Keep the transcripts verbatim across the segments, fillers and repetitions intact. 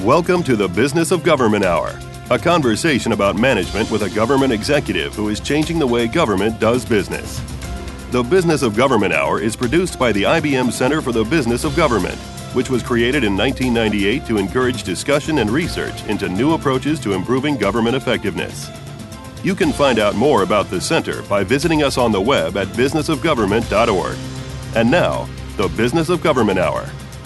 Welcome to the Business of Government Hour, a conversation about management with a government executive who is changing the way government does business. The Business of Government Hour is produced by the I B M Center for the Business of Government, which was created in nineteen ninety-eight to encourage discussion and research into new approaches to improving government effectiveness. You can find out more about the center by visiting us on the web at business of government dot org. And now, the Business of Government Hour.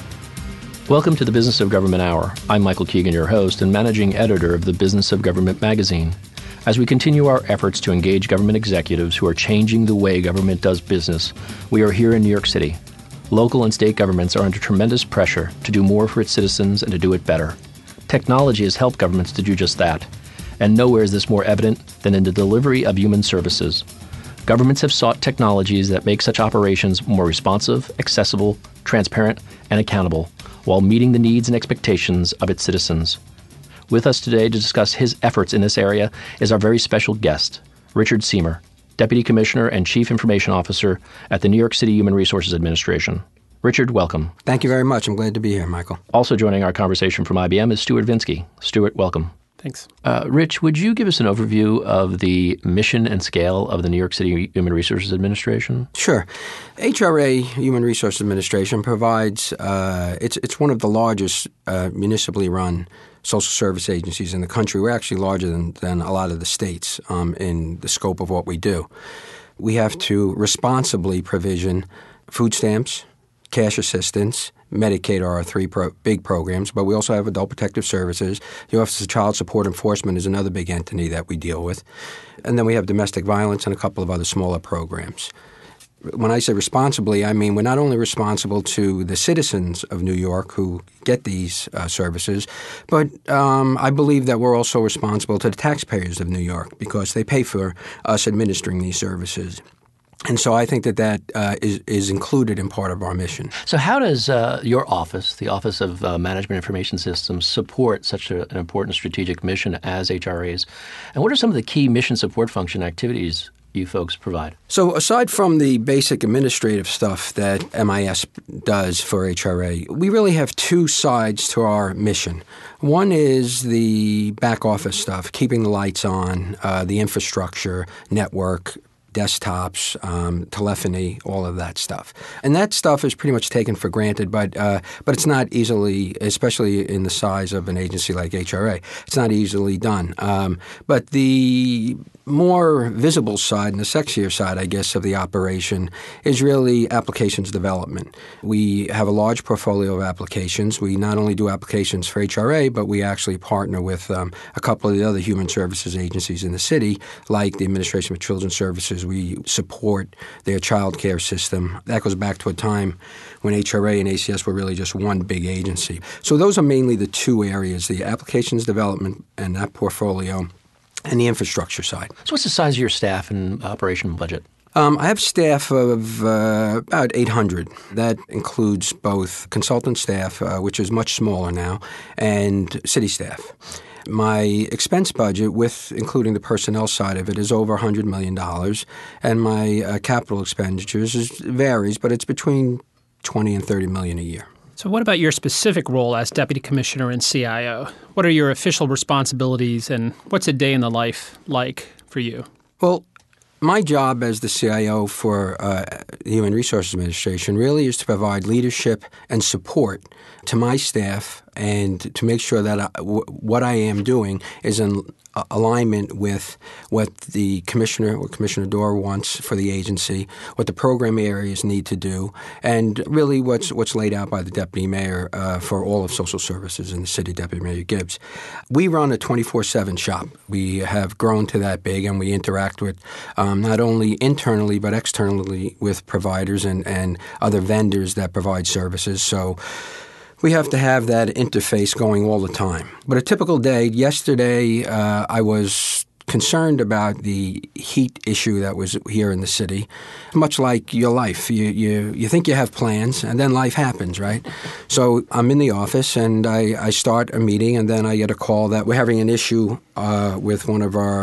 Welcome to the Business of Government Hour. I'm Michael Keegan, your host and managing editor of the Business of Government magazine. As we continue our efforts to engage government executives who are changing the way government does business, we are here in New York City. Local and state governments are under tremendous pressure to do more for its citizens and to do it better. Technology has helped governments to do just that. And nowhere is this more evident than in the delivery of human services. Governments have sought technologies that make such operations more responsive, accessible, transparent, and accountable, while meeting the needs and expectations of its citizens. With us today to discuss his efforts in this area is our very special guest, Richard Seymour, Deputy Commissioner and Chief Information Officer at the New York City Human Resources Administration. Richard, welcome. Thank you very much. I'm glad to be here, Michael. Also joining our conversation from I B M is Stuart Vinsky. Stuart, welcome. Thanks. Uh, Rich, would you give us an overview of the mission and scale of the New York City Human Resources Administration? Sure. H R A, Human Resources Administration, provides, uh, it's it's one of the largest uh, municipally run social service agencies in the country. We're actually larger than, than a lot of the states um, in the scope of what we do. We have to responsibly provision food stamps, cash assistance, Medicaid are our three pro- big programs, but we also have Adult Protective Services. The Office of Child Support Enforcement is another big entity that we deal with. And then we have domestic violence and a couple of other smaller programs. When I say responsibly, I mean we're not only responsible to the citizens of New York who get these uh, services, but um, I believe that we're also responsible to the taxpayers of New York because they pay for us administering these services. And so I think that that uh, is, is included in part of our mission. So how does uh, your office, the Office of uh, Management Information Systems, support such a, an important strategic mission as H R As? And what are some of the key mission support function activities you folks provide? So aside from the basic administrative stuff that M I S does for H R A, we really have two sides to our mission. One is the back office stuff, keeping the lights on, uh, the infrastructure, network, desktops, um, telephony, all of that stuff. And that stuff is pretty much taken for granted, but uh, but it's not easily, especially in the size of an agency like H R A, it's not easily done. Um, but the more visible side and the sexier side, I guess, of the operation is really applications development. We have a large portfolio of applications. We not only do applications for H R A, but we actually partner with um, a couple of the other human services agencies in the city, like the Administration for Children's Services. We support their child care system. That goes back to a time when H R A and A C S were really just one big agency. So those are mainly the two areas, the applications development and that portfolio, and the infrastructure side. So what's the size of your staff and operation budget? Um, I have staff of uh, about eight hundred. That includes both consultant staff, uh, which is much smaller now, and city staff. My expense budget, with including the personnel side of it, is over one hundred million dollars, and my uh, capital expenditures is, varies, but it's between twenty and thirty million dollars a year. So what about your specific role as Deputy Commissioner and C I O? What are your official responsibilities, and what's a day in the life like for you? Well, my job as the C I O for uh, the Human Resources Administration really is to provide leadership and support to my staff and to make sure that I, w- what I am doing is in uh, alignment with what the commissioner, what Commissioner Doar wants for the agency, what the program areas need to do, and really what's what's laid out by the Deputy Mayor uh, for all of social services in the city, Deputy Mayor Gibbs. We run a twenty-four seven shop. We have grown to that big, and we interact with um, not only internally but externally with providers and, and other vendors that provide services. So we have to have that interface going all the time. But a typical day, yesterday uh, I was concerned about the heat issue that was here in the city. Much like your life, you you, you think you have plans, and then life happens, right? So I'm in the office, and I, I start a meeting, and then I get a call that we're having an issue uh, with one of our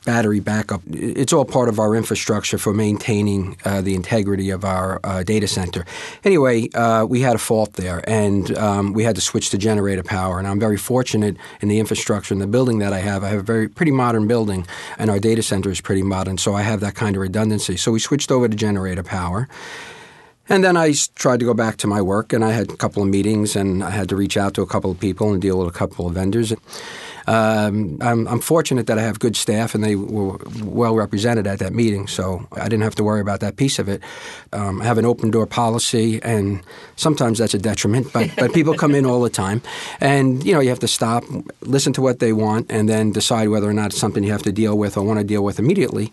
battery backup. It's all part of our infrastructure for maintaining uh, the integrity of our uh, data center. Anyway, uh, we had a fault there, and um, we had to switch to generator power. And I'm very fortunate in the infrastructure in the building that I have. I have a very pretty modern building, and our data center is pretty modern, so I have that kind of redundancy. So we switched over to generator power. And then I tried to go back to my work, and I had a couple of meetings, and I had to reach out to a couple of people and deal with a couple of vendors. Um, I'm, I'm fortunate that I have good staff, and they were well represented at that meeting, so I didn't have to worry about that piece of it. Um, I have an open-door policy, and sometimes that's a detriment, but, but people come in all the time. And, you know, you have to stop, listen to what they want, and then decide whether or not it's something you have to deal with or want to deal with immediately.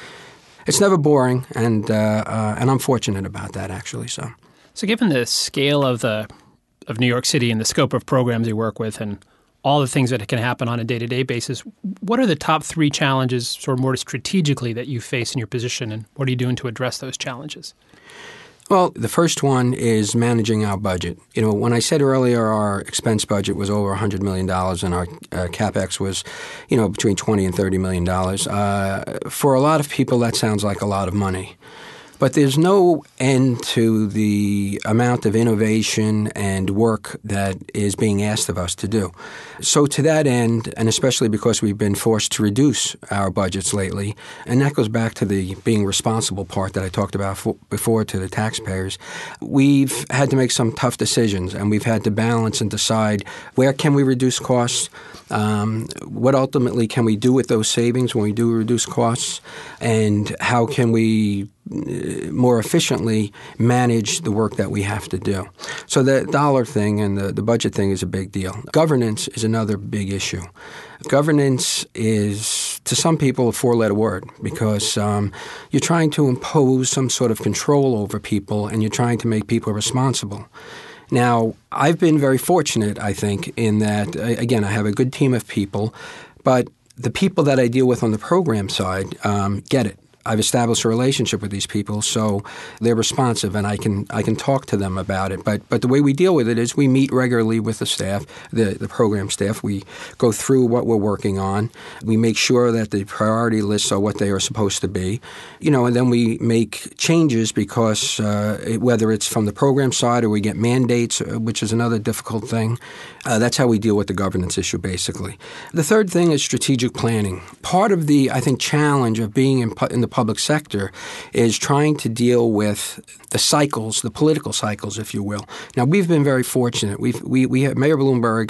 It's never boring, and uh, uh, and I'm fortunate about that, actually. So, so given the scale of the of New York City and the scope of programs you work with, and all the things that can happen on a day-to-day basis, what are the top three challenges, sort of more strategically, that you face in your position, and what are you doing to address those challenges? Well, the first one is managing our budget. You know, when I said earlier our expense budget was over one hundred million dollars and our uh, CapEx was, you know, between twenty and thirty million dollars, uh, for a lot of people that sounds like a lot of money. But there's no end to the amount of innovation and work that is being asked of us to do. So to that end, and especially because we've been forced to reduce our budgets lately, and that goes back to the being responsible part that I talked about for, before to the taxpayers, we've had to make some tough decisions, and we've had to balance and decide where can we reduce costs, um, what ultimately can we do with those savings when we do reduce costs, and how can we more efficiently manage the work that we have to do. So the dollar thing and the, the budget thing is a big deal. Governance is another big issue. Governance is, to some people, a four-letter word because um, you're trying to impose some sort of control over people and you're trying to make people responsible. Now, I've been very fortunate, I think, in that, again, I have a good team of people, but the people that I deal with on the program side um, get it. I've established a relationship with these people, so they're responsive, and I can I can talk to them about it. But but the way we deal with it is we meet regularly with the staff, the, the program staff. We go through what we're working on. We make sure that the priority lists are what they are supposed to be, you know, and then we make changes because uh, it, whether it's from the program side or we get mandates, which is another difficult thing. Uh, that's how we deal with the governance issue, basically. The third thing is strategic planning. Part of the, I think, challenge of being in, pu- in the public sector is trying to deal with the cycles, the political cycles, if you will. Now, we've been very fortunate. We've, we we have Mayor Bloomberg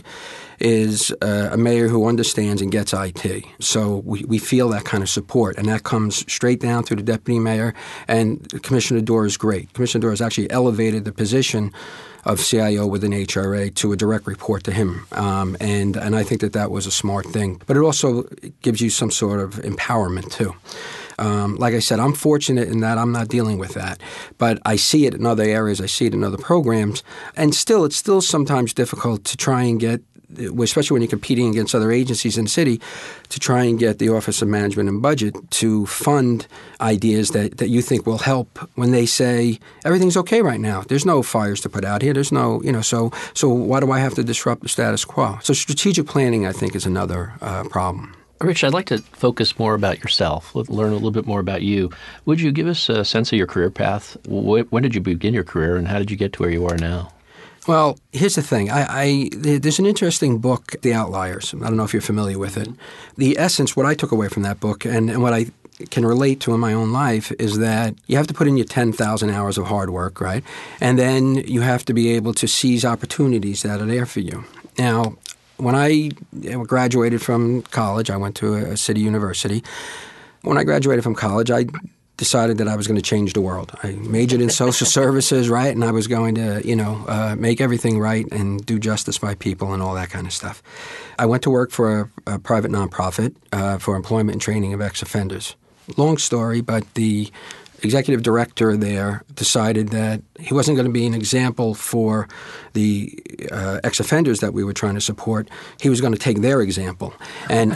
is uh, a mayor who understands and gets I T. So we, we feel that kind of support, and that comes straight down through the deputy mayor, and Commissioner Doar is great. Commissioner Doar has actually elevated the position of C I O within H R A to a direct report to him. Um, and, and I think that that was a smart thing. But it also gives you some sort of empowerment, too. Um, like I said, I'm fortunate in that I'm not dealing with that. But I see it in other areas. I see it in other programs. And still, it's still sometimes difficult to try and get, especially when you're competing against other agencies in the city, to try and get the Office of Management and Budget to fund ideas that, that you think will help when they say everything's okay right now. There's no fires to put out here. There's no, you know, so so why do I have to disrupt the status quo? So strategic planning, I think, is another uh, problem. Rich, I'd like to focus more about yourself, learn a little bit more about you. Would you give us a sense of your career path? When did you begin your career, and how did you get to where you are now? Well, here's the thing. I, I there's an interesting book, The Outliers. I don't know if you're familiar with it. The essence, what I took away from that book, and, and what I can relate to in my own life, is that you have to put in your ten thousand hours of hard work, right? And then you have to be able to seize opportunities that are there for you. Now, when I graduated from college, I went to a city university. When I graduated from college, I decided that I was going to change the world. I majored in social services, right, and I was going to, you know, uh, make everything right and do justice by people and all that kind of stuff. I went to work for a, a private nonprofit uh, for employment and training of ex-offenders. Long story, but the executive director there decided that he wasn't going to be an example for the uh, ex-offenders that we were trying to support. He was going to take their example, and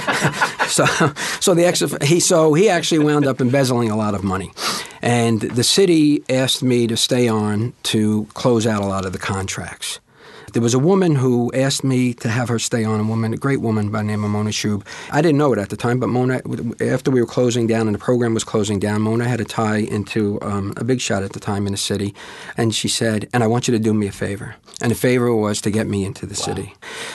so so the ex he so he actually wound up embezzling a lot of money, and the city asked me to stay on to close out a lot of the contracts. There was a woman who asked me to have her stay on, a woman, a great woman by the name of Mona Shub. I didn't know it at the time, but Mona, after we were closing down and the program was closing down, Mona had a tie into um, a big shot at the time in the city. And she said, and I want you to do me a favor. And the favor was to get me into the wow. city.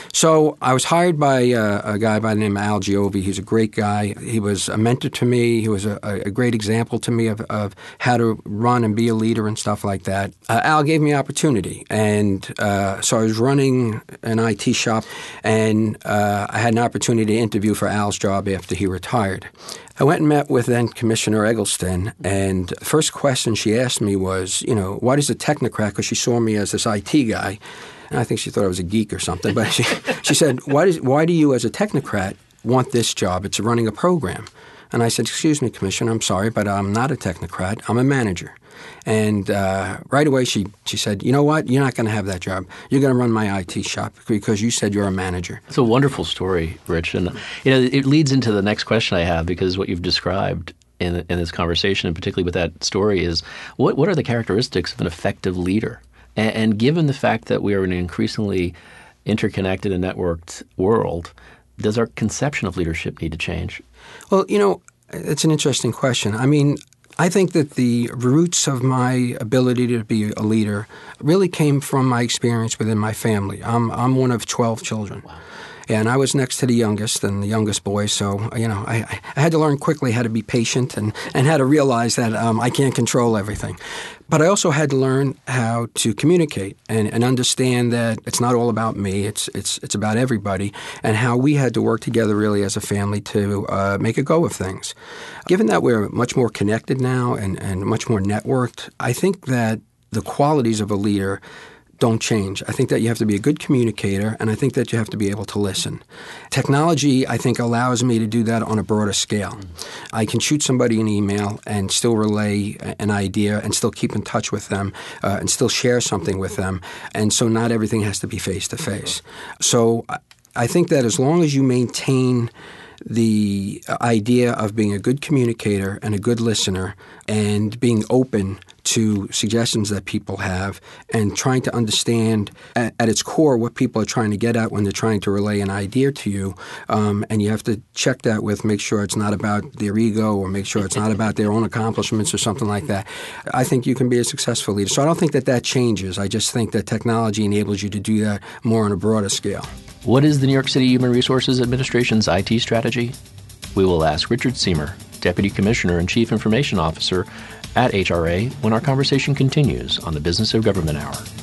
So I was hired by uh, a guy by the name of Al Giove. He's a great guy. He was a mentor to me. He was a, a great example to me of, of how to run and be a leader and stuff like that. Uh, Al gave me opportunity. And uh, so I was running an I T shop, and uh, I had an opportunity to interview for Al's job after he retired. I went and met with then Commissioner Eggleston, and the first question she asked me was, you know, what is a technocrat? Because she saw me as this I T guy. And I think she thought I was a geek or something. But she, she said, why, does, why do you as a technocrat want this job? It's running a program. And I said, excuse me, Commissioner, I'm sorry, but I'm not a technocrat. I'm a manager. And uh, right away she, she said, you know what? You're not going to have that job. You're going to run my I T shop because you said you're a manager. It's a wonderful story, Rich. And you know, it leads into the next question I have, because what you've described in, in this conversation, and particularly with that story, is what, what are the characteristics of an effective leader? And, and given the fact that we are in an increasingly interconnected and networked world, does our conception of leadership need to change? Well, you know, it's an interesting question. I mean, I think that the roots of my ability to be a leader really came from my experience within my family. I'm I'm one of twelve children. Wow. And I was next to the youngest and the youngest boy, so, you know, I, I had to learn quickly how to be patient and, and how to realize that um, I can't control everything. But I also had to learn how to communicate and, and understand that it's not all about me, it's it's it's about everybody, and how we had to work together really as a family to uh, make a go of things. Given that we're much more connected now and, and much more networked, I think that the qualities of a leader don't change. I think that you have to be a good communicator, and I think that you have to be able to listen. Technology, I think, allows me to do that on a broader scale. I can shoot somebody an email and still relay an idea and still keep in touch with them uh, and still share something with them. And so not everything has to be face-to-face. So I think that as long as you maintain the idea of being a good communicator and a good listener and being open to suggestions that people have and trying to understand at, at its core what people are trying to get at when they're trying to relay an idea to you. Um, and you have to check that with make sure it's not about their ego or make sure it's not about their own accomplishments or something like that. I think you can be a successful leader. So I don't think that that changes. I just think that technology enables you to do that more on a broader scale. What is the New York City Human Resources Administration's I T strategy? We will ask Richard Seymour, Deputy Commissioner and Chief Information Officer at H R A, when our conversation continues on the Business of Government Hour.